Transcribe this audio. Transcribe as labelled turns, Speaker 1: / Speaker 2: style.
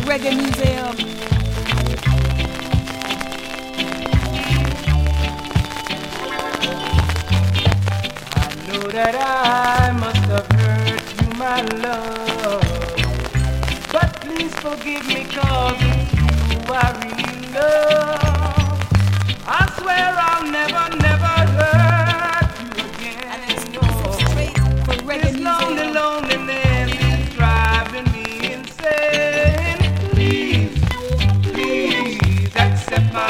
Speaker 1: Reggae Museum.
Speaker 2: I know that I must have hurt you, my love, but please forgive me 'cause it's you I really love. I swear I'll never